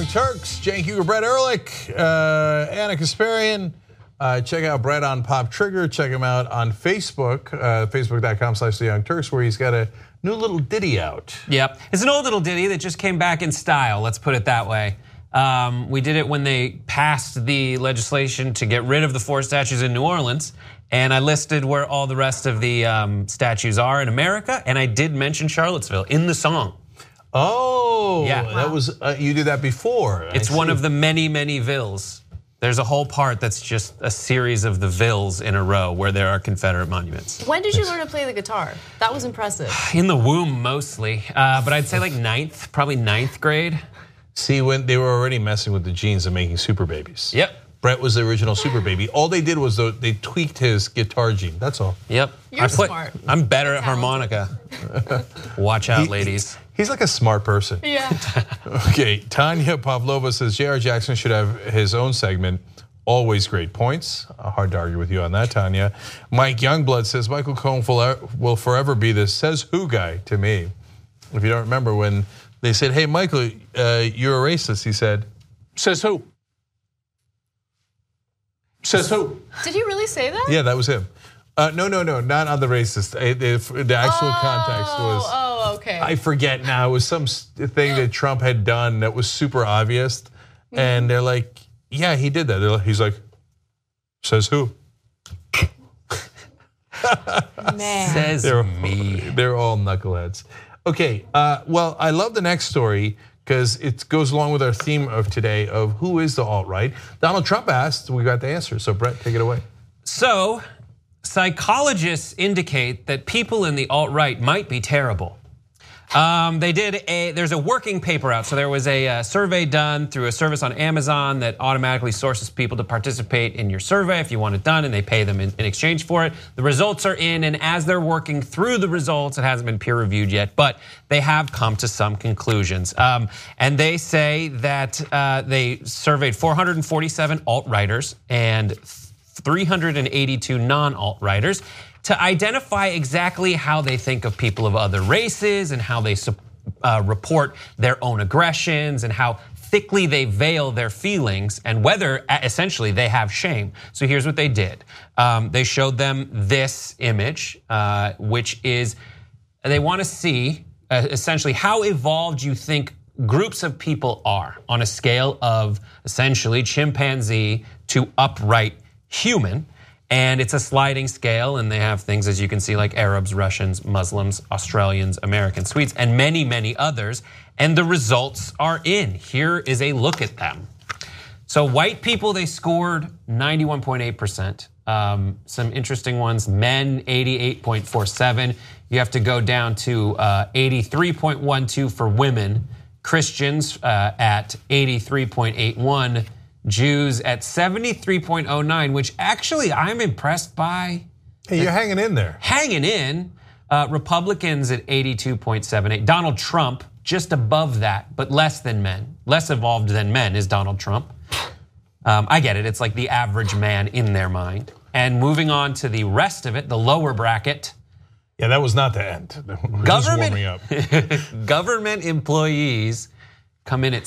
Young Turks, Cenk Uygur, Brett Ehrlich, Anna Kasparian. Check out Brett on Pop Trigger. Check him out on Facebook, facebook.com/The Young Turks, where he's got a new little ditty out. Yep, it's an old little ditty that just came back in style, let's put it that way. We did it when they passed the legislation to get rid of the 4 statues in New Orleans. And I listed where all the rest of the statues are in America. And I did mention Charlottesville in the song. Oh, yeah. That was you did that before. It's one of the many, many villes. There's a whole part that's just a series of the villes in a row where there are Confederate monuments. When did you learn to play the guitar? That was impressive. In the womb mostly, but I'd say like probably ninth grade. See, when they were already messing with the genes of making super babies. Yep. Brett was the original super baby. All they did was they tweaked his guitar gene. That's all. Yep. You're smart. I'm better at harmonica. Watch out, ladies. He's like a smart person. Yeah. Okay, Tanya Pavlova says J.R. Jackson should have his own segment. Always great points. Hard to argue with you on that, Tanya. Mike Youngblood says Michael Cohen will forever be the says who guy to me. If you don't remember when they said, hey, Michael, you're a racist, he said, says who? Says who? Did he really say that? Yeah, that was him. No, not on the racist. The actual context was. Oh, okay. I forget now. It was some thing that Trump had done that was super obvious, and they're like, "Yeah, he did that." He's like, "Says who?" Man. Says me. They're all knuckleheads. Okay, well, I love the next story because it goes along with our theme of today of who is the alt-right. Donald Trump asked, we got the answer. So Brett, take it away. So, psychologists indicate that people in the alt-right might be terrible. There's a working paper out. So there was a survey done through a service on Amazon that automatically sources people to participate in your survey if you want it done, and they pay them in exchange for it. The results are in, and as they're working through the results, it hasn't been peer reviewed yet, but they have come to some conclusions. And they say that they surveyed 447 alt-righters and 382 non-alt-righters to identify exactly how they think of people of other races and how they report their own aggressions and how thickly they veil their feelings and whether essentially they have shame. So here's what they did. They showed them this image, which is they want to see essentially how evolved you think groups of people are on a scale of essentially chimpanzee to upright human. And it's a sliding scale, and they have things, as you can see, like Arabs, Russians, Muslims, Australians, Americans, Swedes, and many, many others. And the results are in. Here is a look at them. So white people, they scored 91.8%. Some interesting ones, men 88.47. You have to go down to 83.12 for women. Christians at 83.81. Jews at 73.09, which actually I'm impressed by. Hey, you're hanging in there. Hanging in. Republicans at 82.78. Donald Trump just above that, but less than men. Less evolved than men is Donald Trump. I get it. It's like the average man in their mind. And moving on to the rest of it, the lower bracket. Yeah, that was not the end. We're just warming up. Government employees come in at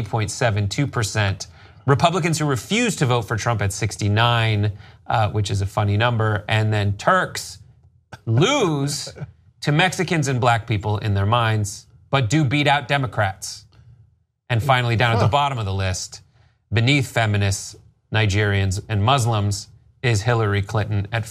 70.72%. Republicans who refuse to vote for Trump at 69, which is a funny number. And then Turks lose to Mexicans and black people in their minds, but do beat out Democrats. And finally, down at the bottom of the list, beneath feminists, Nigerians, and Muslims, is Hillary Clinton at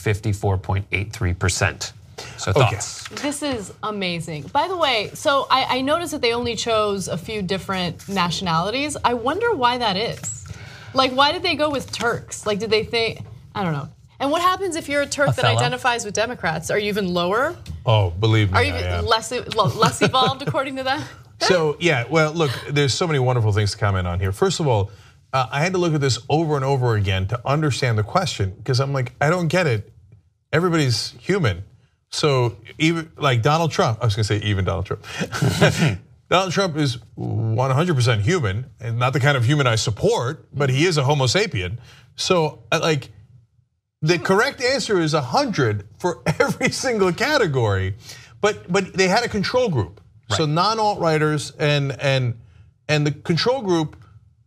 54.83%. So thoughts? This is amazing. By the way, so I noticed that they only chose a few different nationalities. I wonder why that is. Like, why did they go with Turks? Like, did they think, I don't know. And what happens if you're a Turk that identifies with Democrats? Are you even lower? Oh, believe me, Are you less evolved according to that? So, yeah, well, look, there's so many wonderful things to comment on here. First of all, I had to look at this over and over again to understand the question, because I'm like, I don't get it. Everybody's human. So even like Donald Trump, I was gonna say even Donald Trump. Donald Trump is 100% human, and not the kind of human I support, but he is a Homo sapien. So like, the correct answer is 100 for every single category, but they had a control group. Right. So non-alt-righters and the control group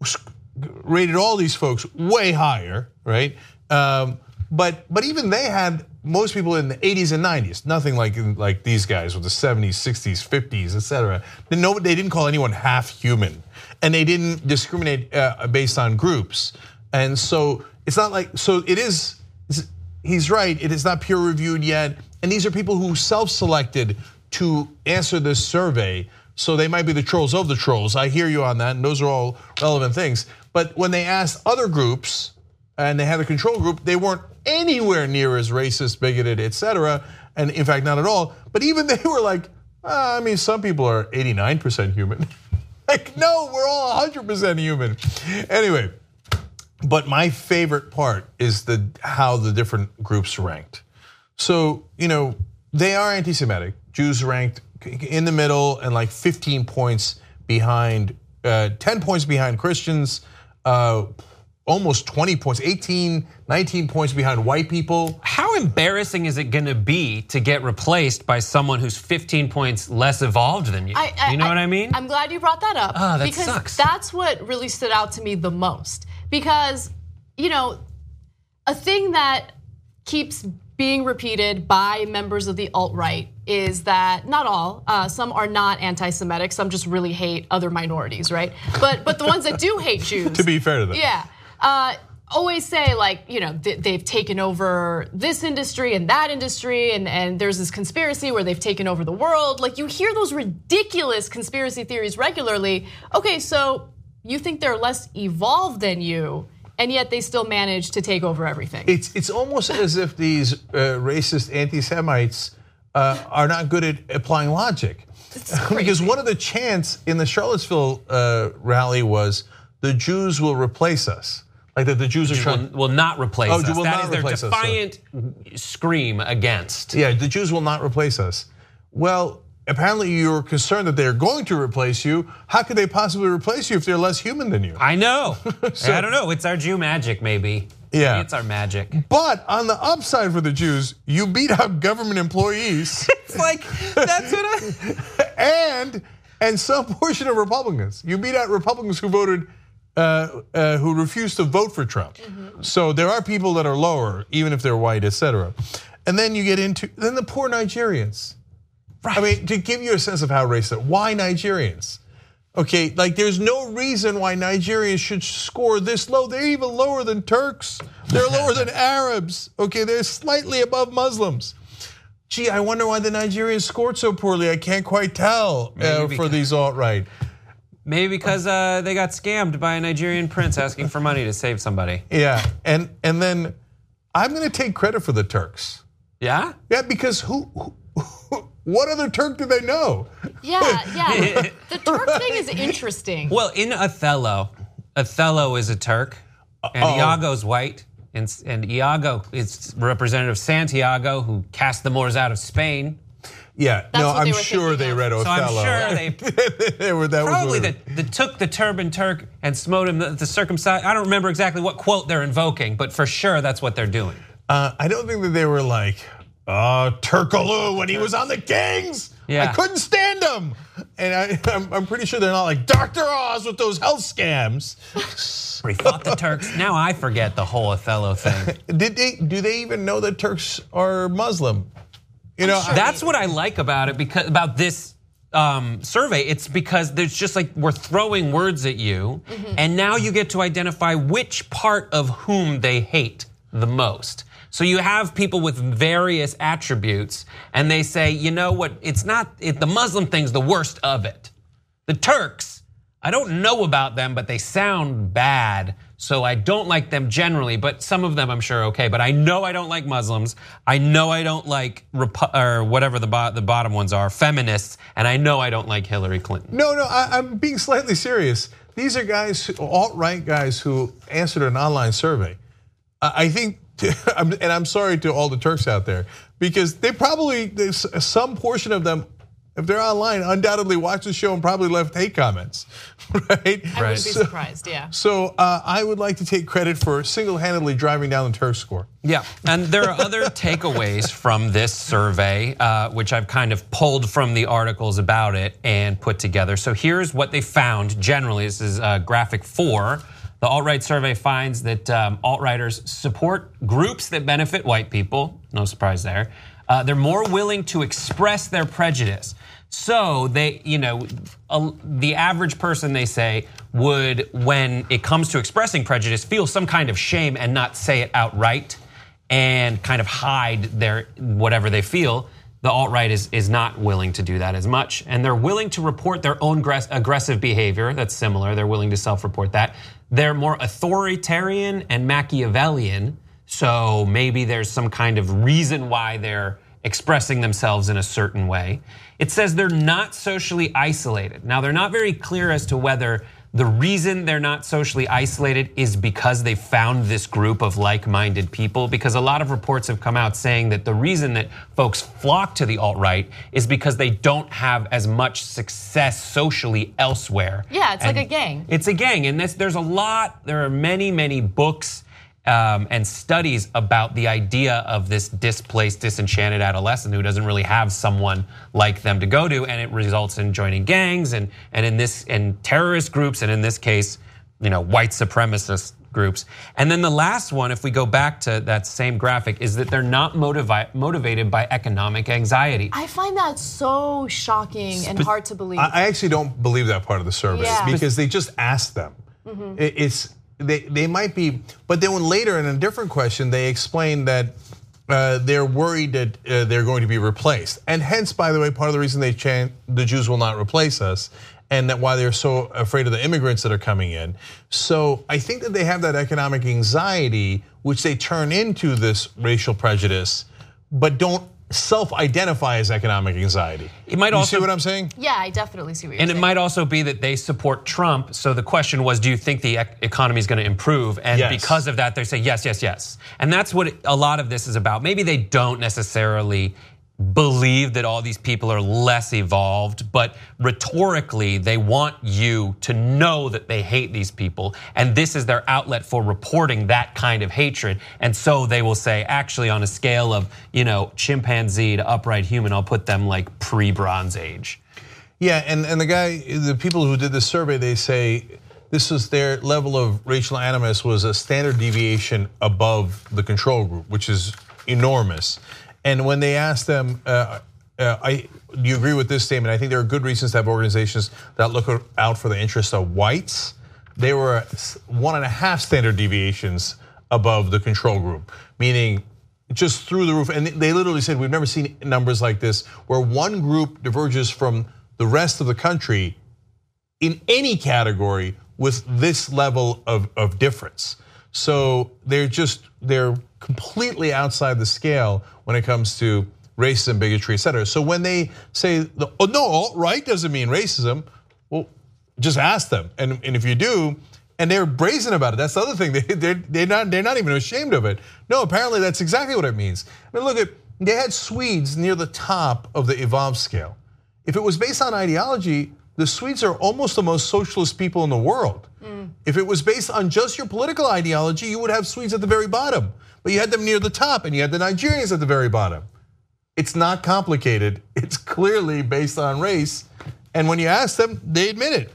rated all these folks way higher, right? But even they had most people in the 80s and 90s, nothing like these guys with the 70s, 60s, 50s, etc. They didn't call anyone half human, and they didn't discriminate based on groups. And so it's not like, so it is, he's right, it is not peer reviewed yet. And these are people who self-selected to answer this survey. So they might be the trolls of the trolls. I hear you on that, and those are all relevant things. But when they asked other groups, and they had a control group, they weren't anywhere near as racist, bigoted, etc. And in fact, not at all. But even they were like, I mean, some people are 89% human. Like, no, we're all 100% human. Anyway, but my favorite part is how the different groups ranked. So, they are anti-Semitic. Jews ranked in the middle and like 15 points behind, 10 points behind Christians, almost 20 points, 18, 19 points behind white people. How embarrassing is it gonna be to get replaced by someone who's 15 points less evolved than you? You know what I mean? I'm glad you brought that up. Oh, that because sucks. That's what really stood out to me the most. Because, a thing that keeps being repeated by members of the alt-right is that, not all, some are not anti-Semitic, some just really hate other minorities, right? But the ones that do hate Jews. To be fair to them. Yeah. Always say like, they've taken over this industry and that industry, and there's this conspiracy where they've taken over the world. Like, you hear those ridiculous conspiracy theories regularly. Okay, so you think they're less evolved than you, and yet they still manage to take over everything. It's almost as if these racist anti-Semites are not good at applying logic. Because one of the chants in the Charlottesville rally was, the Jews will replace us. Like that the Jews are trying. Will not replace us. Will that not is their replace defiant scream against. Yeah, the Jews will not replace us. Well, apparently you're concerned that they're going to replace you. How could they possibly replace you if they're less human than you? I know. I don't know. It's our Jew magic, maybe. Yeah. It's our magic. But on the upside for the Jews, you beat out government employees. It's like, that's what and some portion of Republicans. You beat out Republicans who voted, who refused to vote for Trump. Mm-hmm. So there are people that are lower, even if they're white, etc. And then you get into, the poor Nigerians. Right. I mean, to give you a sense of how racist, why Nigerians? Okay, like there's no reason why Nigerians should score this low. They're even lower than Turks. They're lower than Arabs. Okay, they're slightly above Muslims. Gee, I wonder why the Nigerians scored so poorly. I can't quite tell for these alt-right. Maybe because they got scammed by a Nigerian prince asking for money to save somebody. Yeah, and then I'm gonna take credit for the Turks. Yeah? Yeah, because what other Turk do they know? Yeah. The Turk thing is interesting. Well, in Othello is a Turk, and Iago's white, and Iago is representative of Santiago, who cast the Moors out of Spain. Yeah, I'm sure they read Othello. So I'm sure they probably that took the turban Turk and smote him the circumcised. I don't remember exactly what quote they're invoking, but for sure that's what they're doing. I don't think that they were like, Turkaloo when he was on the Kings. Yeah. I couldn't stand him. And I'm pretty sure they're not like Dr. Oz with those health scams. We fought the Turks. Now I forget the whole Othello thing. Do they even know that Turks are Muslim? That's what I like about it, because about this survey. It's because there's just like we're throwing words at you, and now you get to identify which part of whom they hate the most. So you have people with various attributes, and they say, you know what? The Muslim thing's the worst of it. The Turks, I don't know about them, but they sound bad. So I don't like them generally, but some of them I'm sure okay. But I know I don't like Muslims. I know I don't like or whatever the bottom ones are, feminists, and I know I don't like Hillary Clinton. No, I'm being slightly serious. These are guys, alt-right guys, who answered an online survey. I think, and I'm sorry to all the Turks out there, because some portion of them if they're online, undoubtedly watch the show and probably left hate comments, right? I wouldn't be surprised, yeah. So I would like to take credit for single-handedly driving down the Turk score. Yeah, and there are other takeaways from this survey, which I've kind of pulled from the articles about it and put together. So here's what they found generally. This is graphic 4. The alt-right survey finds that alt-righters support groups that benefit white people. No surprise there. They're more willing to express their prejudice. So they, the average person, they say, would, when it comes to expressing prejudice, feel some kind of shame and not say it outright and kind of hide their whatever they feel. The alt-right is not willing to do that as much, and they're willing to report their own aggressive behavior. That's similar. They're willing to self-report that. They're more authoritarian and Machiavellian, so maybe there's some kind of reason why they're expressing themselves in a certain way. It says they're not socially isolated. Now, they're not very clear as to whether the reason they're not socially isolated is because they found this group of like-minded people, because a lot of reports have come out saying that the reason that folks flock to the alt-right is because they don't have as much success socially elsewhere. Yeah, it's like a gang. It's a gang, and there are many, many books and studies about the idea of this displaced, disenchanted adolescent who doesn't really have someone like them to go to, and it results in joining gangs and in terrorist groups, and in this case, white supremacist groups. And then the last one, if we go back to that same graphic, is that they're not motivated by economic anxiety. I find that so shocking and hard to believe. I actually don't believe that part of the survey because they just asked them. They might be, but then when later in a different question, they explain that they're worried that they're going to be replaced. And hence, by the way, part of the reason they chant the Jews will not replace us, and that why they're so afraid of the immigrants that are coming in. So I think that they have that economic anxiety, which they turn into this racial prejudice, but don't self-identify as economic anxiety. It might also, you see what I'm saying? Yeah, I definitely see what you're saying. And it might also be that they support Trump. So the question was, do you think the economy is going to improve? And because of that, they say yes, yes, yes. And that's what a lot of this is about. Maybe they don't necessarily believe that all these people are less evolved, but rhetorically they want you to know that they hate these people, and this is their outlet for reporting that kind of hatred. And so they will say, actually, on a scale of chimpanzee to upright human, I'll put them like pre-Bronze Age. Yeah, and the people who did this survey, they say this was their level of racial animus was a standard deviation above the control group, which is enormous. And when they asked them, do you agree with this statement? I think there are good reasons to have organizations that look out for the interests of whites. They were 1.5 standard deviations above the control group, meaning just through the roof. And they literally said, we've never seen numbers like this, where one group diverges from the rest of the country in any category with this level of difference. So they're completely outside the scale when it comes to racism, bigotry, et cetera. So when they say, oh no, alt-right doesn't mean racism, well, just ask them. And if you do, and they're brazen about it, that's the other thing, they're not even ashamed of it. No, apparently that's exactly what it means. I mean, look, they had Swedes near the top of the evolved scale. If it was based on ideology, the Swedes are almost the most socialist people in the world. If it was based on just your political ideology, you would have Swedes at the very bottom. But you had them near the top, and you had the Nigerians at the very bottom. It's not complicated. It's clearly based on race. And when you ask them, they admit it.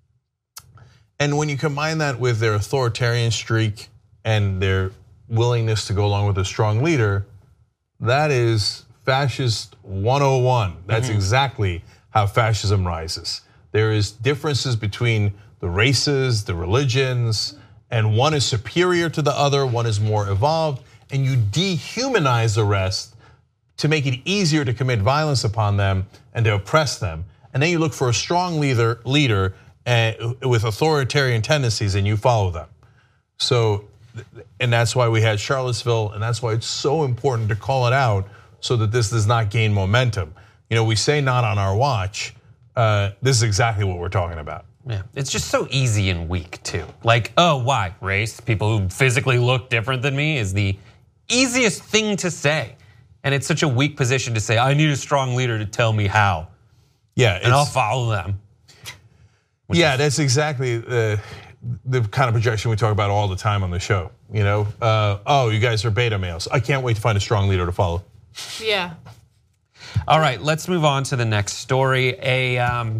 And when you combine that with their authoritarian streak and their willingness to go along with a strong leader, that is fascist 101. That's exactly how fascism rises. There is differences between the races, the religions, and one is superior to the other, one is more evolved, and you dehumanize the rest to make it easier to commit violence upon them and to oppress them. And then you look for a strong leader with authoritarian tendencies, and you follow them. So, and that's why we had Charlottesville, and that's why it's so important to call it out so that this does not gain momentum. We say not on our watch. This is exactly what we're talking about. Yeah, it's just so easy and weak too. Like, oh, why? Race, people who physically look different than me is the easiest thing to say. And it's such a weak position to say, I need a strong leader to tell me how. Yeah, and I'll follow them. Yeah, that's exactly the kind of projection we talk about all the time on the show. Oh, you guys are beta males. I can't wait to find a strong leader to follow. Yeah. All right, let's move on to the next story. A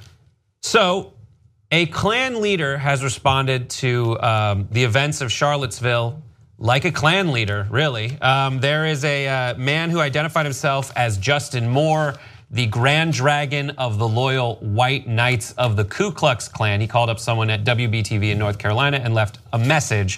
Klan leader has responded to the events of Charlottesville like a Klan leader, really. There is a man who identified himself as Justin Moore, the Grand Dragon of the Loyal White Knights of the Ku Klux Klan. He called up someone at WBTV in North Carolina and left a message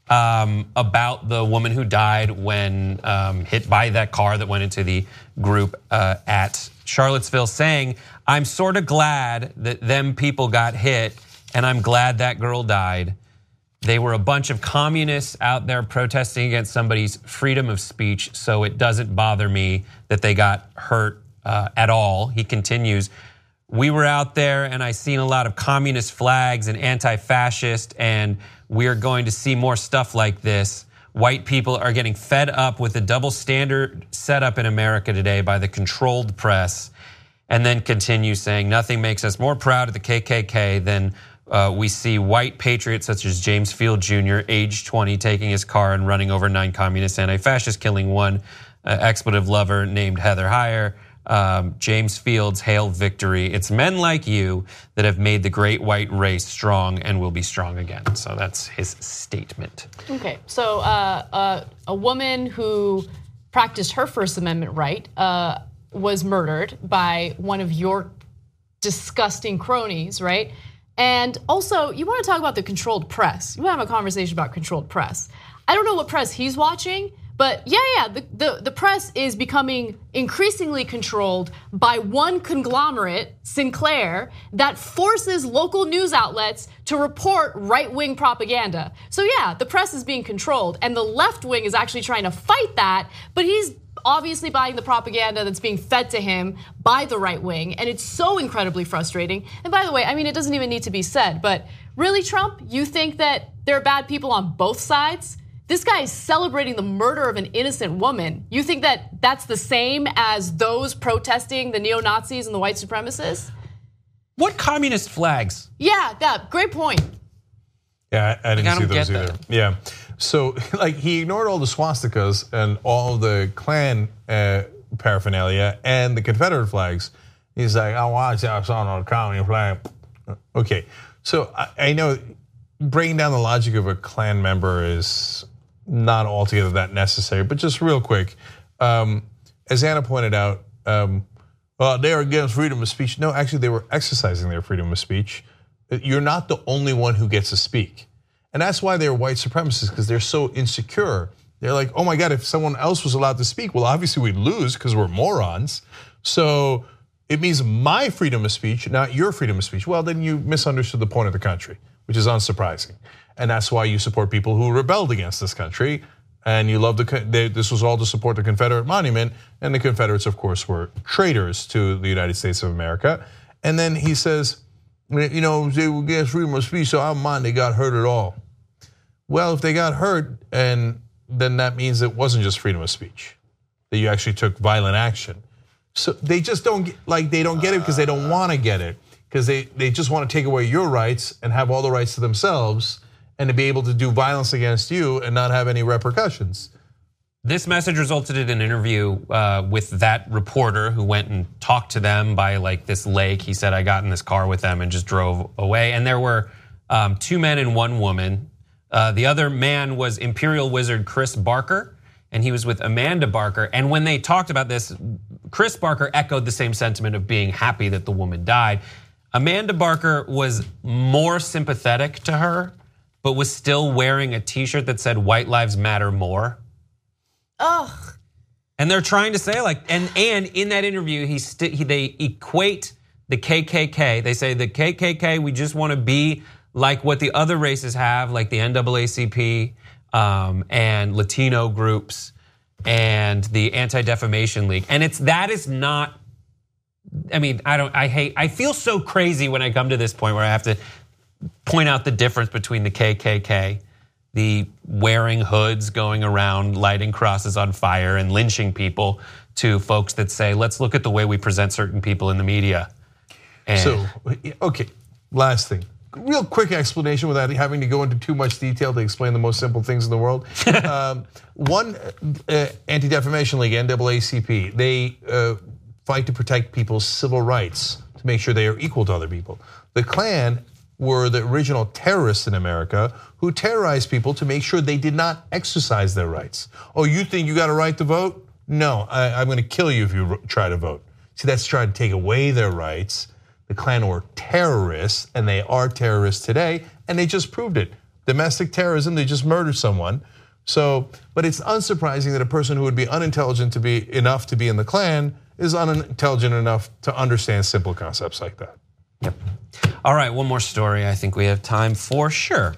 about the woman who died when hit by that car that went into the group at Charlottesville, saying, "I'm sort of glad that them people got hit, and I'm glad that girl died. They were a bunch of communists out there protesting against somebody's freedom of speech, so it doesn't bother me that they got hurt at all." He continues, "We were out there and I seen a lot of communist flags and anti-fascist, and we're going to see more stuff like this. White people are getting fed up with the double standard set up in America today by the controlled press." And then continues saying, "Nothing makes us more proud of the KKK than we see white patriots such as James Field Jr., age 20, taking his car and running over 9 communist anti-fascists, killing one expletive lover named Heather Heyer. James Field's hail victory. It's men like you that have made the great white race strong and will be strong again." So that's his statement. Okay, so a woman who practiced her First Amendment right was murdered by one of your disgusting cronies, right? And also, you want to talk about the controlled press. You want to have a conversation about controlled press. I don't know what press he's watching, but the press is becoming increasingly controlled by one conglomerate, Sinclair, that forces local news outlets to report right-wing propaganda. So yeah, the press is being controlled, and the left wing is actually trying to fight that, but he's obviously buying the propaganda that's being fed to him by the right wing, and it's so incredibly frustrating. And by the way, I mean, it doesn't even need to be said, but really, Trump, you think that there are bad people on both sides? This guy is celebrating the murder of an innocent woman. You think that that's the same as those protesting the neo-Nazis and the white supremacists? What communist flags? Yeah, great point. Yeah, I didn't see those either. Yeah, so like he ignored all the swastikas and all the Klan paraphernalia and the Confederate flags. He's like, "I watched I saw on the communist flag." Okay, so I know breaking down the logic of a Klan member is not altogether that necessary, but just real quick, as Anna pointed out, they're against freedom of speech. No, actually, they were exercising their freedom of speech. You're not the only one who gets to speak. And that's why they're white supremacists, because they're so insecure. They're like, oh my God, if someone else was allowed to speak, well, obviously we'd lose because we're morons. So it means my freedom of speech, not your freedom of speech. Well, then you misunderstood the point of the country, which is unsurprising. And that's why you support people who rebelled against this country. And you love this was all to support the Confederate monument. And the Confederates, of course, were traitors to the United States of America. And then he says, they were against freedom of speech, so I don't mind they got hurt at all. Well, if they got hurt, and then that means it wasn't just freedom of speech, that you actually took violent action. So they just don't they don't get it because they don't want to get it, because they just want to take away your rights and have all the rights to themselves, and to be able to do violence against you and not have any repercussions. This message resulted in an interview with that reporter who went and talked to them by this lake. He said, "I got in this car with them and just drove away." And there were 2 men and 1 woman. The other man was Imperial Wizard Chris Barker, and he was with Amanda Barker. And when they talked about this, Chris Barker echoed the same sentiment of being happy that the woman died. Amanda Barker was more sympathetic to her, but was still wearing a t-shirt that said "White Lives Matter More." Ugh. And they're trying to say and in that interview, they equate the KKK. They say the KKK, we just want to be like what the other races have, like the NAACP and Latino groups and the Anti-Defamation League. And that is not. I mean, I feel so crazy when I come to this point where I have to point out the difference between the KKK, the wearing hoods, going around lighting crosses on fire and lynching people, to folks that say, let's look at the way we present certain people in the media. So, okay, last thing. Real quick explanation without having to go into too much detail to explain the most simple things in the world. One, Anti-Defamation League, NAACP, they fight to protect people's civil rights, to make sure they are equal to other people. The Klan were the original terrorists in America who terrorized people to make sure they did not exercise their rights. Oh, you think you got a right to vote? No, I'm gonna kill you if you try to vote. See, that's trying to take away their rights. The Klan were terrorists, and they are terrorists today, and they just proved it. Domestic terrorism, they just murdered someone. So, but it's unsurprising that a person who would be unintelligent enough to be in the Klan is unintelligent enough to understand simple concepts like that. Yep. All right, one more story I think we have time for, sure.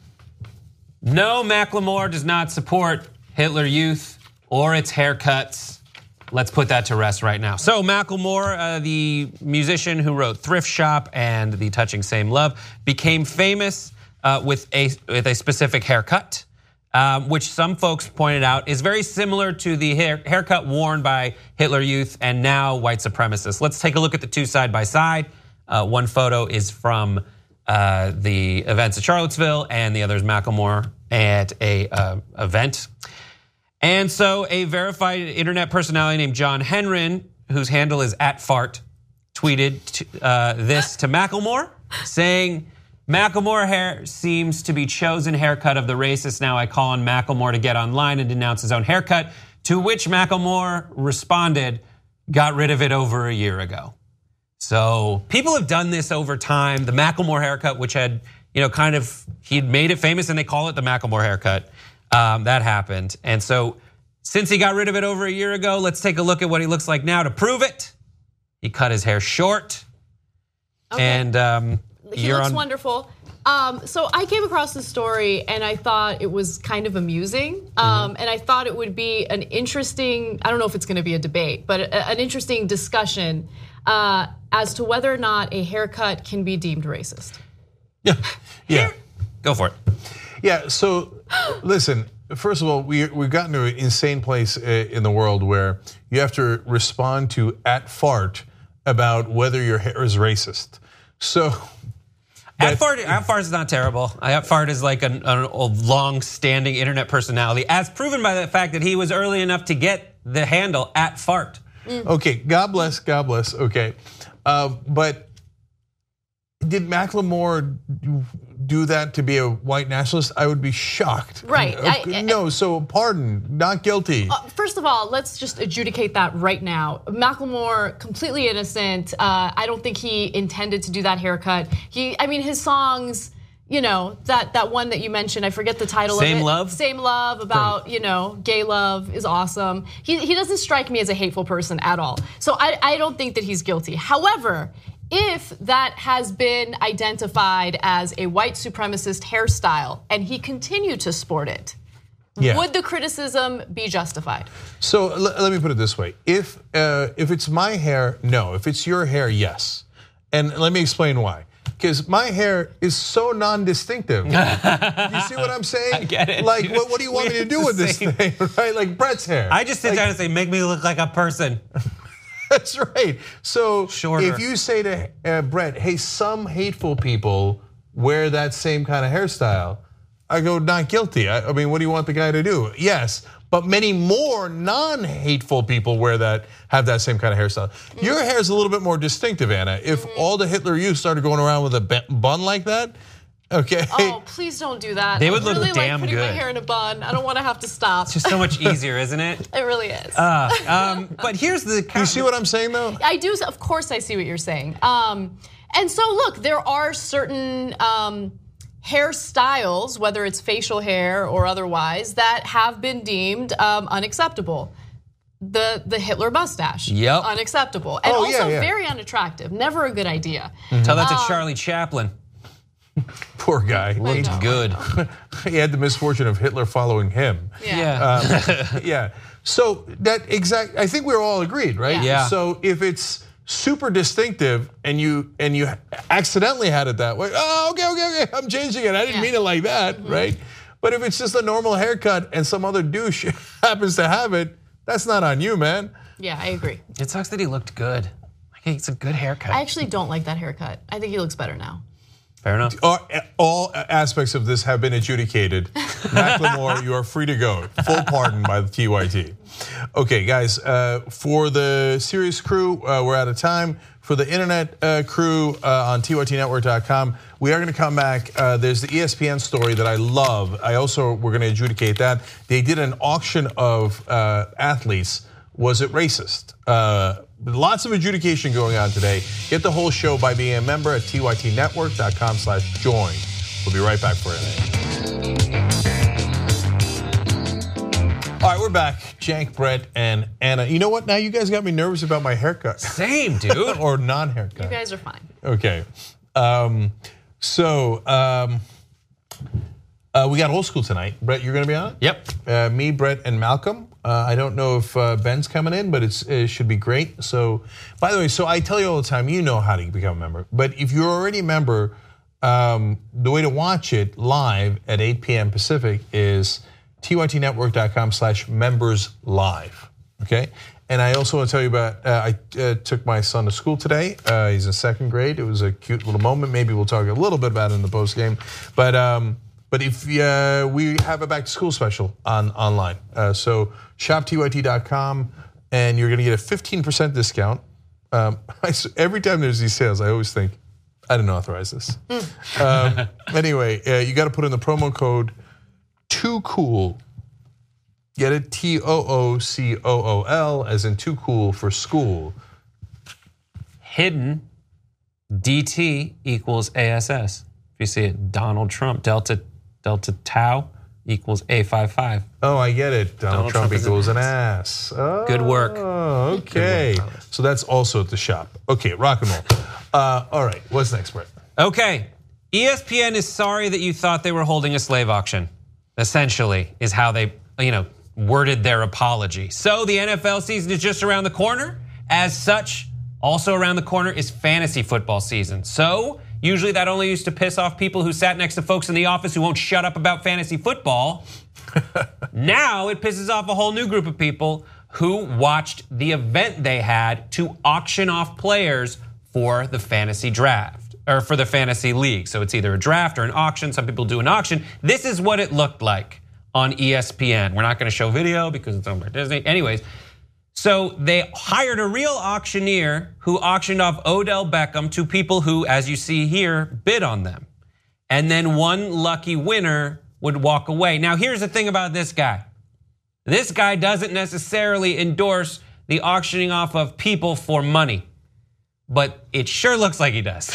No, Macklemore does not support Hitler Youth or its haircuts. Let's put that to rest right now. So Macklemore, the musician who wrote Thrift Shop and the touching Same Love, became famous with a specific haircut, which some folks pointed out is very similar to the haircut worn by Hitler Youth and now white supremacists. Let's take a look at the two side by side. One photo is from the events at Charlottesville, and the other is Macklemore at a event. And so a verified internet personality named John Henrin, whose handle is @fart, tweeted this to Macklemore, saying, Macklemore hair seems to be chosen haircut of the racist. Now I call on Macklemore to get online and denounce his own haircut, to which Macklemore responded, got rid of it over a year ago. So people have done this over time. The Macklemore haircut, which had, he'd made it famous and they call it the Macklemore haircut. That happened. And so since he got rid of it over a year ago, let's take a look at what he looks like now to prove it. He cut his hair short. Okay. And he looks wonderful. So I came across this story and I thought it was kind of amusing. And I thought it would be an interesting, I don't know if it's gonna be a debate, but an interesting discussion as to whether or not a haircut can be deemed racist. Yeah. Go for it. Yeah, so listen, first of all, we've gotten to an insane place in the world where you have to respond to @fart about whether your hair is racist. So @fart is not terrible. @fart is like a long-standing internet personality, as proven by the fact that he was early enough to get the handle @fart. Okay, God bless, okay. But did Macklemore do that to be a white nationalist? I would be shocked. Right. No, so pardon, not guilty. First of all, let's just adjudicate that right now. Macklemore, completely innocent. I don't think he intended to do that haircut. His songs, that one that you mentioned, I forget the title of it. Same Love? Same Love, about, gay love is awesome. He doesn't strike me as a hateful person at all. So I don't think that he's guilty. However, if that has been identified as a white supremacist hairstyle and he continued to sport it, would the criticism be justified? So let me put it this way. If it's my hair, no. If it's your hair, yes. And let me explain why. Because my hair is so non-distinctive. You see what I'm saying? I get it. Like, what do you want me to do with this thing, right? Like Brett's hair. I just sit down and say, make me look like a person. That's right. So Shorter. If you say to Brett, hey, some hateful people wear that same kind of hairstyle, I go, not guilty. I mean, what do you want the guy to do? Yes, but many more non-hateful people have that same kind of hairstyle. Your hair is a little bit more distinctive, Anna. If all the Hitler Youth started going around with a bun like that, okay. Oh, please don't do that. They would look really damn like putting good. my hair in a bun. I don't want to have to stop. It's just so much easier, isn't it? It really is. But here's the. You see what I'm saying, though? I do. Of course, I see what you're saying. And so, look, there are certain hairstyles, whether it's facial hair or otherwise, that have been deemed unacceptable. The Hitler mustache, unacceptable, and also very unattractive. Never a good idea. Tell that to Charlie Chaplin. Poor guy. Looked good. He had the misfortune of Hitler following him. Yeah. So I think we're all agreed, right? Yeah. So if it's super distinctive and you accidentally had it that way, okay, I'm changing it. I didn't mean it like that, right? But if it's just a normal haircut and some other douche happens to have it, that's not on you, man. Yeah, I agree. It sucks that he looked good. Okay, it's a good haircut. I actually don't like that haircut. I think he looks better now. Fair enough. All aspects of this have been adjudicated. Macklemore, you are free to go. Full pardon by the TYT. Okay, guys, for the Sirius crew, we're out of time. For the internet crew on TYTnetwork.com, we are going to come back. There's the ESPN story that I love. We're going to adjudicate that. They did an auction of athletes. Was it racist? Lots of adjudication going on today. Get the whole show by being a member at tytnetwork.com/join. We'll be right back for it. All right, we're back. Cenk, Brett, and Anna. You know what? Now you guys got me nervous about my haircut. Same, dude. Or non-haircut. You guys are fine. Okay. We got old school tonight. Brett, you're going to be on it? Yep. Me, Brett, and Malcolm. I don't know if Ben's coming in, but it should be great. So, by the way, I tell you all the time, you know how to become a member. But if you're already a member, the way to watch it live at 8 p.m. Pacific is tytnetwork.com/members-live. Okay? And I also want to tell you about, I took my son to school today. He's in 2nd grade. It was a cute little moment. Maybe we'll talk a little bit about it in the post game. But if we have a back to school special online. So shop tyt.com and you're gonna get a 15% discount. Every time there's these sales, I always think, I didn't authorize this. Anyway, you gotta put in the promo code Too Cool. Get it? TOOCOOL, as in too cool for school. Hidden DT equals ASS. If you see it, Donald Trump, Delta Tau equals A55. Oh, I get it. Donald Trump equals an ass. Oh, good work. Okay. Good work. So that's also at the shop. Okay, rock and roll. All right, what's next, Brett? Okay, ESPN is sorry that you thought they were holding a slave auction. Essentially, is how they, worded their apology. So the NFL season is just around the corner. As such, also around the corner is fantasy football season. So usually that only used to piss off people who sat next to folks in the office who won't shut up about fantasy football. Now it pisses off a whole new group of people who watched the event they had to auction off players for the fantasy draft, or for the fantasy league. So it's either a draft or an auction. Some people do an auction. This is what it looked like on ESPN. We're not going to show video because it's owned by Disney. Anyways, so they hired a real auctioneer who auctioned off Odell Beckham to people who, as you see here, bid on them. And then one lucky winner would walk away. Now, here's the thing about this guy. This guy doesn't necessarily endorse the auctioning off of people for money, but it sure looks like he does.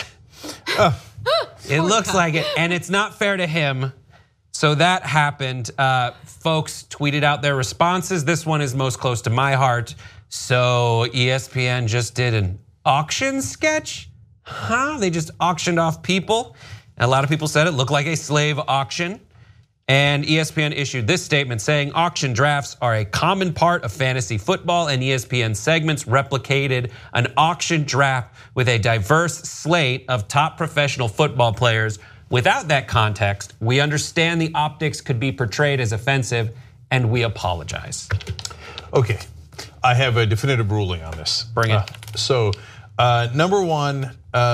It looks like it, and it's not fair to him. So that happened. Folks tweeted out their responses. This one is most close to my heart. So ESPN just did an auction sketch? They just auctioned off people. A lot of people said it looked like a slave auction. And ESPN issued this statement saying auction drafts are a common part of fantasy football, and ESPN segments replicated an auction draft with a diverse slate of top professional football players. Without that context, we understand the optics could be portrayed as offensive, and we apologize. Okay, I have a definitive ruling on this. Bring it. Number one,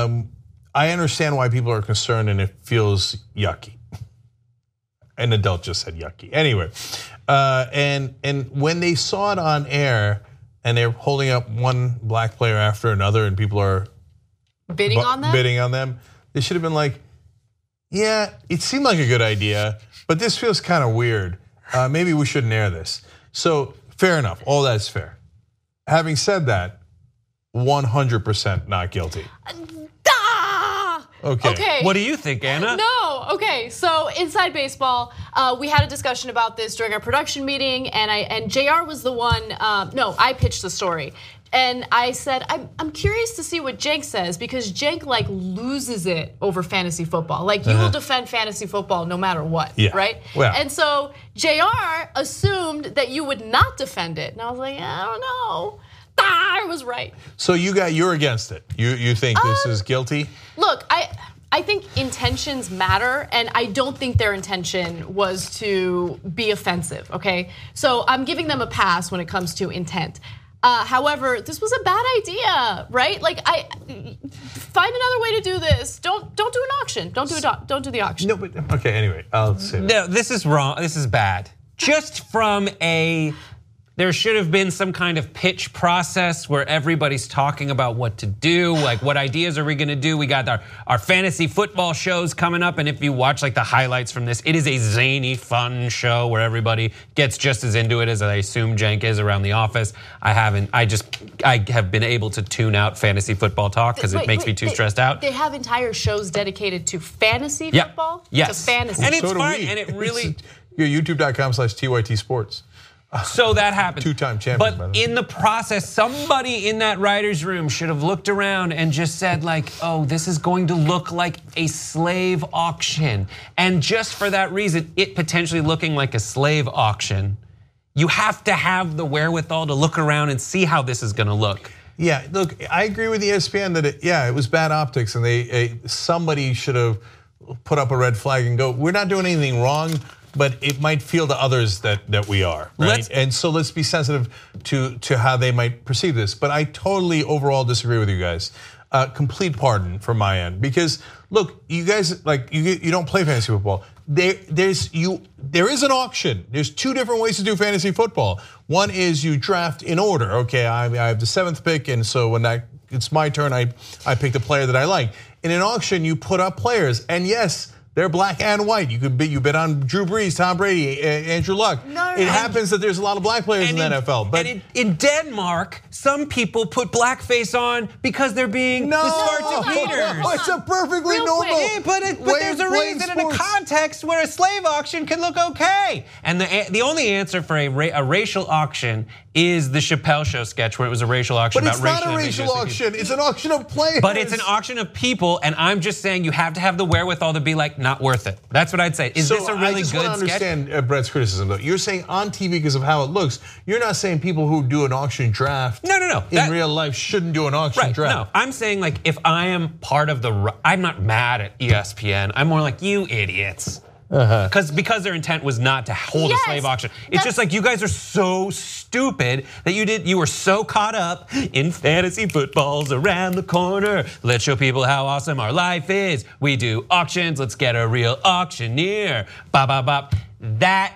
I understand why people are concerned and it feels yucky. An adult just said yucky. Anyway, and when they saw it on air and they're holding up one black player after another and people are bidding on them, they should have been like, yeah, it seemed like a good idea, but this feels kind of weird. Maybe we shouldn't air this. So fair enough, all that's fair. Having said that, 100% not guilty. Okay. What do you think, Anna? No. Okay. So inside baseball, we had a discussion about this during our production meeting, and JR was the one. No, I pitched the story, and I said I'm curious to see what Cenk says, because Cenk loses it over fantasy football. You will defend fantasy football no matter what, right? Well. And so JR assumed that you would not defend it, and I was like, I don't know. I was right. So you're against it. You think this is guilty? Look, I think intentions matter, and I don't think their intention was to be offensive, okay? So I'm giving them a pass when it comes to intent. However, this was a bad idea, right? Like, find another way to do this. Don't do an auction. Don't do the auction. No, but okay. Anyway, I'll say that. No, this is wrong. This is bad. Just from there should have been some kind of pitch process where everybody's talking about what to do, like what ideas are we gonna do? We got our fantasy football shows coming up, and if you watch like the highlights from this, it is a zany, fun show where everybody gets just as into it as I assume Cenk is around the office. I have been able to tune out fantasy football talk because it makes me too stressed out. They have entire shows dedicated to fantasy football? Yes. To fantasy. And it's So do fine, we. and it really... YouTube.com/TYT Sports. So that happened. Two-time champion, by the But way. in the process, somebody in that writer's room should have looked around and just said like, oh, this is going to look like a slave auction. And just for that reason, it potentially looking like a slave auction, you have to have the wherewithal to look around and see how this is gonna look. Yeah, look, I agree with ESPN that it was bad optics, and somebody should have put up a red flag and go, we're not doing anything wrong, but it might feel to others that we are, right? And so let's be sensitive to how they might perceive this. But I totally overall disagree with you guys. Complete pardon from my end, because look, you guys you don't play fantasy football. There is an auction. There's two different ways to do fantasy football. One is you draft in order. Okay, I have the 7th pick, and so when it's my turn, I pick the player that I like. In an auction, you put up players, and yes, they're black and white. You bet on Drew Brees, Tom Brady, Andrew Luck. It happens that there's a lot of black players in the NFL. But in Denmark, some people put blackface on because they're being the Spartan haters. It's a perfectly Real normal. quick. But there's a reason in a context where a slave auction can look okay. And the only answer for a racial auction is the Chappelle Show sketch where it was a racial auction But about it's not a racial auction. It's an auction of players. But it's an auction of people, and I'm just saying you have to have the wherewithal to be like, not worth it. That's what I'd say. Is this a really I just good want to sketch? understand Brett's criticism, though. You're saying on TV because of how it looks. You're not saying people who do an auction draft No. in real life shouldn't do an auction draft. No, I'm saying like if I am part of I'm not mad at ESPN. I'm more like you idiots. Because their intent was not to hold a slave auction. It's just like you guys are so stupid that you were so caught up in fantasy football's around the corner. Let's show people how awesome our life is. We do auctions. Let's get a real auctioneer. Bop, bop, bop. That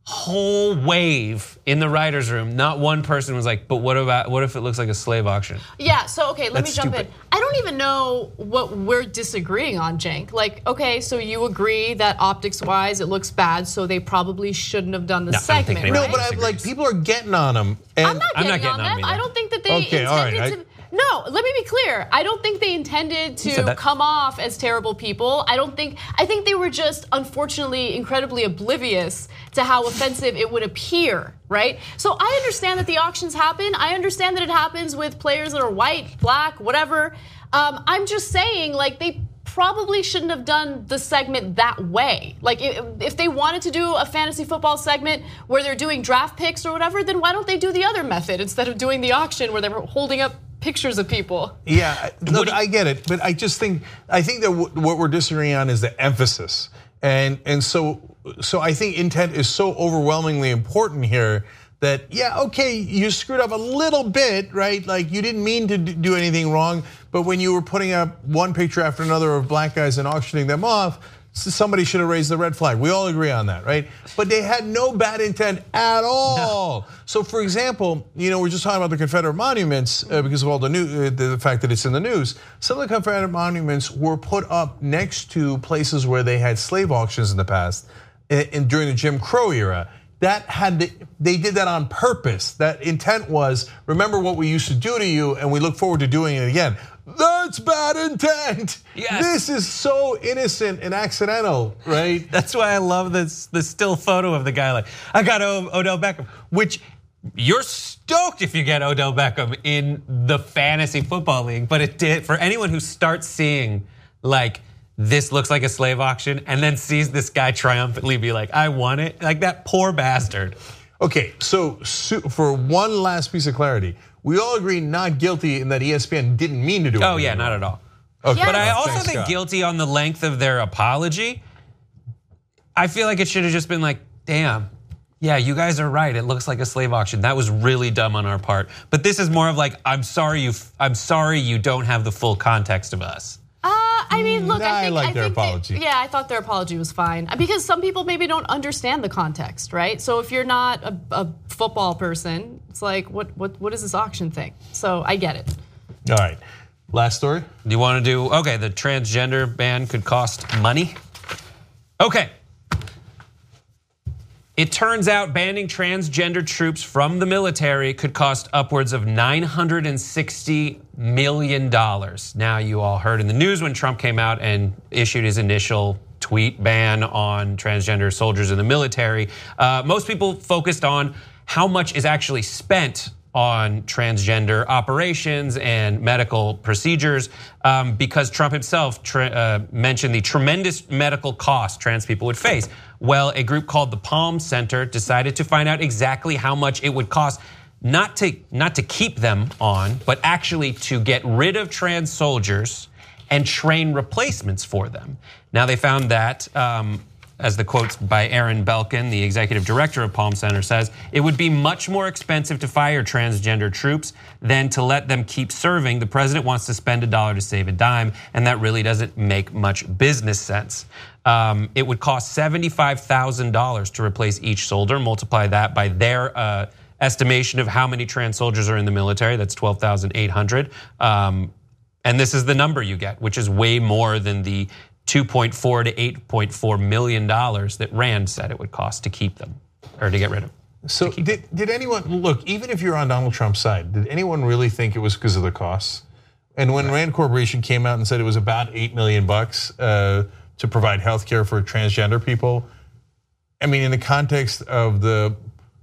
whole wave in the writer's room, not one person was like, but what if it looks like a slave auction? Yeah, so okay, let me jump stupid. in. I don't even know what we're disagreeing on, Cenk. Like, okay, so you agree that optics-wise it looks bad, so they probably shouldn't have done the segment, right? No, but I'm like, people are getting on them. I'm not getting on them. I don't think that they intended to. No, let me be clear. I don't think they intended to come off as terrible people. I think they were just unfortunately incredibly oblivious to how offensive it would appear, right? So I understand that the auctions happen. I understand that it happens with players that are white, black, whatever. I'm just saying, like, they probably shouldn't have done the segment that way. Like, if they wanted to do a fantasy football segment where they're doing draft picks or whatever, then why don't they do the other method instead of doing the auction where they're holding up pictures of people? Yeah, look, I get it, but I think that what we're disagreeing on is the emphasis, and so I think intent is so overwhelmingly important here that okay, you screwed up a little bit, right? Like you didn't mean to do anything wrong, but when you were putting up one picture after another of black guys and auctioning them off, somebody should have raised the red flag. We all agree on that, right? But they had no bad intent at all. No. So, for example, we're just talking about the Confederate monuments because of all the fact that it's in the news. Some of the Confederate monuments were put up next to places where they had slave auctions in the past, and during the Jim Crow era. They did that on purpose. That intent was, remember what we used to do to you, and we look forward to doing it again. That's bad intent. Yes. This is so innocent and accidental, right? That's why I love this still photo of the guy like, I got Odell Beckham, which you're stoked if you get Odell Beckham in the fantasy football league, but it did for anyone who starts seeing like this looks like a slave auction and then sees this guy triumphantly be like, I won it, like that poor bastard. Okay, so for one last piece of clarity, we all agree not guilty in that ESPN didn't mean to do it. Oh yeah, not at all. Okay. But I also think guilty on the length of their apology. I feel like it should have just been like, damn, Yeah, you guys are right. It looks like a slave auction. That was really dumb on our part. But this is more of like, I'm sorry you don't have the full context of us. I mean, look, I like their apology. Yeah, I thought their apology was fine because some people maybe don't understand the context, right? So if you're not a football person, it's like, what is this auction thing? So I get it. All right, last story. Do you want to do, okay, the transgender ban could cost money? Okay. It turns out banning transgender troops from the military could cost upwards of $960 million. Now, you all heard in the news when Trump came out and issued his initial tweet ban on transgender soldiers in the military. Most people focused on how much is actually spent on transgender operations and medical procedures because Trump himself mentioned the tremendous medical costs trans people would face. Well, a group called the Palm Center decided to find out exactly how much it would cost not to keep them on, but actually to get rid of trans soldiers and train replacements for them. Now they found that, as the quotes by Aaron Belkin, the executive director of Palm Center, says, it would be much more expensive to fire transgender troops than to let them keep serving. The president wants to spend $1 to save a dime, and that really doesn't make much business sense. It would cost $75,000 to replace each soldier. Multiply that by their estimation of how many trans soldiers are in the military. That's 12,800. And this is the number you get, which is way more than the $2.4 to $8.4 million that Rand said it would cost to keep them, or to get rid of them. So did anyone, look, even if you're on Donald Trump's side, did anyone really think it was because of the costs? And when Rand Corporation came out and said it was about $8 million to provide health care for transgender people, I mean, in the context of the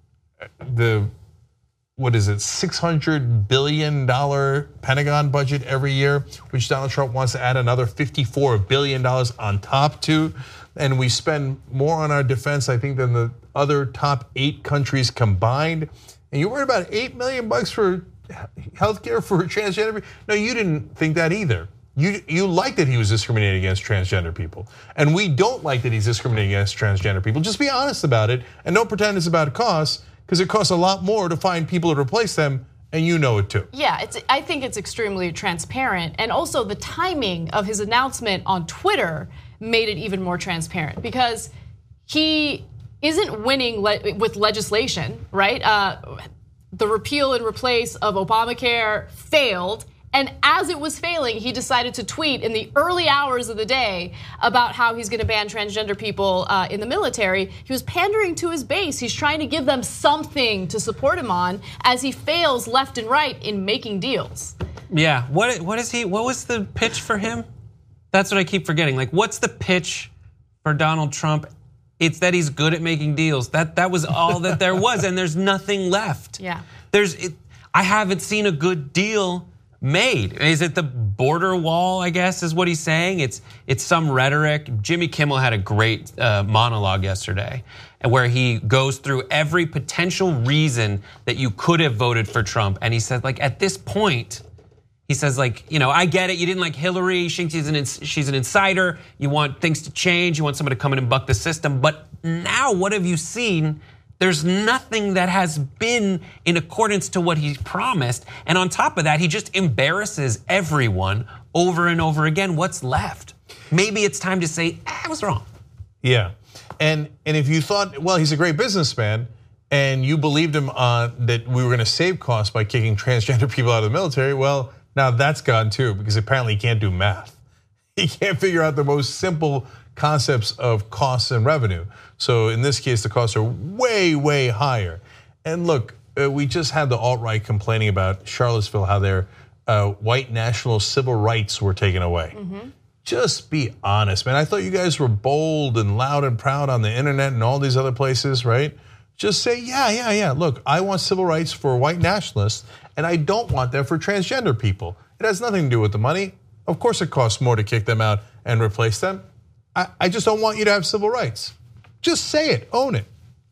what is it, $600 billion Pentagon budget every year, which Donald Trump wants to add another $54 billion on top to. And we spend more on our defense, I think, than the other top 8 countries combined. And you're worried about $8 million for healthcare for transgender people? No, you didn't think that either. You like that he was discriminating against transgender people. And we don't like that he's discriminating against transgender people. Just be honest about it and don't pretend it's about costs, because it costs a lot more to find people to replace them, and you know it too. Yeah, I think it's extremely transparent. And also the timing of his announcement on Twitter made it even more transparent because he isn't winning with legislation, right? The repeal and replace of Obamacare failed. And as it was failing, he decided to tweet in the early hours of the day about how he's going to ban transgender people in the military. He was pandering to his base. He's trying to give them something to support him on as he fails left and right in making deals. Yeah, what was the pitch for him? That's what I keep forgetting. Like, what's the pitch for Donald Trump? It's that he's good at making deals. That was all that there was, and there's nothing left. Yeah. I haven't seen a good deal made. Is it the border wall, I guess, is what he's saying? It's some rhetoric. Jimmy Kimmel had a great monologue yesterday where he goes through every potential reason that you could have voted for Trump. And he said, like, at this point, he says, like, you know, I get it. You didn't like Hillary. She's an insider. You want things to change. You want someone to come in and buck the system. But now what have you seen? There's nothing that has been in accordance to what he promised. And on top of that, he just embarrasses everyone over and over again. What's left? Maybe it's time to say, I was wrong. Yeah, and if you thought, well, he's a great businessman, and you believed him on that we were gonna save costs by kicking transgender people out of the military, well, now that's gone too, because apparently he can't do math. He can't figure out the most simple concepts of costs and revenue. So in this case, the costs are way, way higher. And look, we just had the alt-right complaining about Charlottesville, how their white national civil rights were taken away. Just be honest, man. I thought you guys were bold and loud and proud on the internet and all these other places, right? Just say, yeah. Look, I want civil rights for white nationalists, and I don't want them for transgender people. It has nothing to do with the money. Of course it costs more to kick them out and replace them. I just don't want you to have civil rights. Just say it, own it.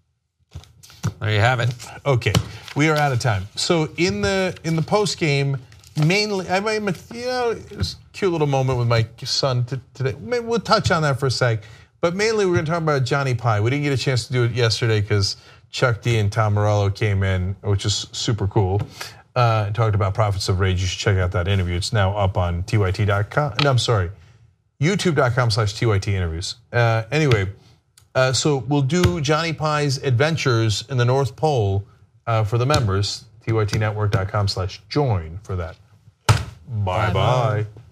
There you have it. Okay, we are out of time. So in the post game, mainly, I mean, it's a cute little moment with my son today. Maybe we'll touch on that for a sec. But mainly, we're going to talk about Johnny Pie. We didn't get a chance to do it yesterday because Chuck D and Tom Morello came in, which is super cool. And talked about Prophets of Rage. You should check out that interview. It's now up on tyt.com. No, I'm sorry, youtube.com/tyt interviews. Anyway, so we'll do Johnny Pie's adventures in the North Pole for the members. tytnetwork.com/join for that. Bye-bye.